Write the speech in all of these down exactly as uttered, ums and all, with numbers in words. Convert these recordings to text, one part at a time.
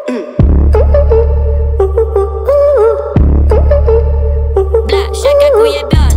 Бля, ща как уебёт.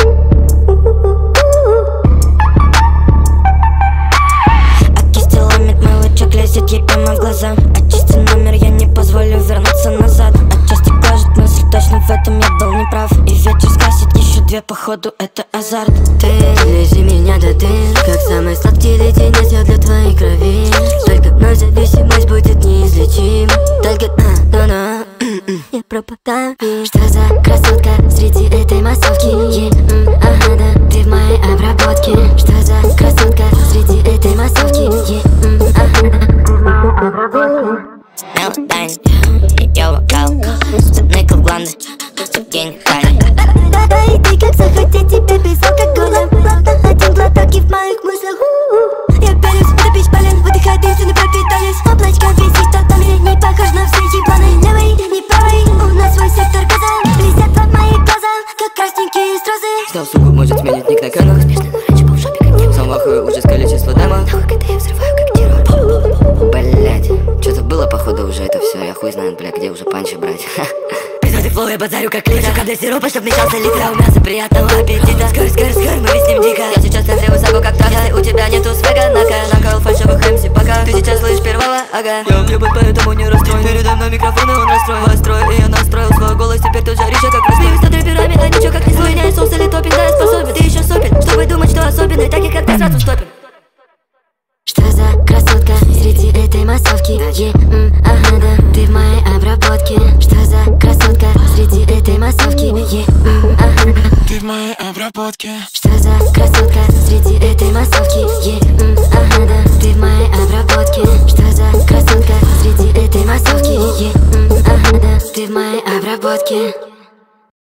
А кисти ломит мой лучок, лезет ей прямо в глаза. Очисти номер, я не позволю вернуться назад. Отчасти кожит мысль, точно в этом я был неправ. И вечер скасит еще две, походу это азарт. Ты лези меня до дыр, как самый сладкий леденец я для твоей крови. Только вновь зависимость будет неизлечима. Только на-на-на я пропадаю. Что за красотка среди этой массовки? Е, м, ага, да, ты в моей обработке. Что за красотка среди этой массовки? Е, м, ага, да, ты в моей обработке. Мелатайн, ее вокал, цветные гланды, гениальный. Да-да, и ты как захотеть тебе без алкоголя. Ладно, один глоток и в моих мыслях у-у-у. Я пялюсь, топишь полен, выдыхай дым, пропитались. Облачко висит, что там не похож на все ебланы. Левый, не правый, у нас свой сектор газа. Блестят под мои глаза, как красненькие стразы. Ждал, сука, может сменить ник на канал. Успешно, но раньше был в шопе, как не Сам вахую ужас количество дама. нахуй, когда я взрываю, как террор. Блять, что-то было походу уже это все. Я хуй знает, бля, где уже панчи брать. Эпизоды флоу я базарю как литр. Когда сиропа, чтоб мечался литр. А у мяса приятного аппетита. Скор, скор, скор, мы виснем дико. Я сейчас в центре высоко как так. Если у тебя нету свега, нака. Накал фальшивых эм си пока. Ты сейчас слышишь первого, ага. Я въебать, поэтому не расстроен. Передо мной микрофон, и он расстроен. Вострой, и я настроил свой голос. Теперь тут жарища как раз. Смеюсь над рэперами, а ничего как не свой. Не соус или топинг, да я способен. Ты еще супер, чтобы думать, что особенный. Таких как ты сразу стопим. Что за красотка среди этой массовки? Е, м, ага, да, ты в моей обработке. Что за красотка среди этой массовки? Е, м, ага, да, ты в моей обработке. что за красотка среди этой массовки? Е, м, ага, да, ты в моей обработке. Что за красотка среди этой массовки? Е, м, ага, да, ты в моей обработке.